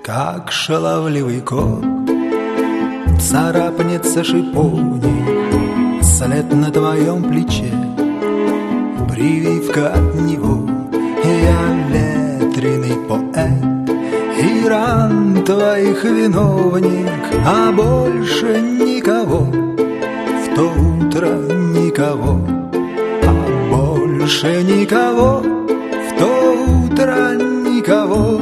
как шаловливый кот, царапнется шиповник след на твоем плече, прививка от него. Я ветреный поэт и ран твоих виновник, а больше никого, в то утро никого, а больше никого, в то утро никого.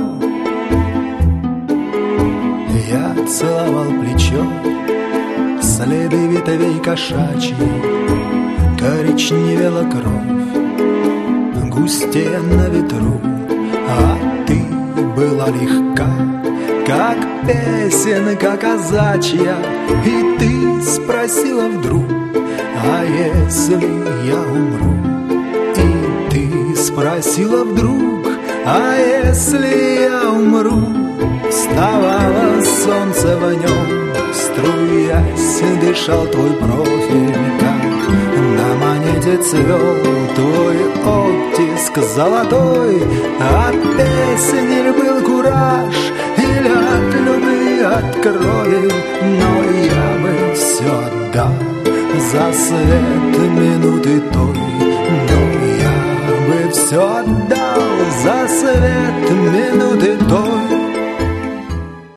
Я целовал плечо, следы ветвей кошачьи, коричневела кровь, густее на ветру, а ты была легка, как песенка казачья. И ты спросила вдруг: а если я умру? И ты спросила вдруг: а если я умру? Вставало солнце в нем, струясь, дышал твой профиль, как на монете цвел твой оттиск золотой. От песни ли был кураж, или от любви, от крови? Но я бы все отдал за свет минуты той, но я бы все отдал за свет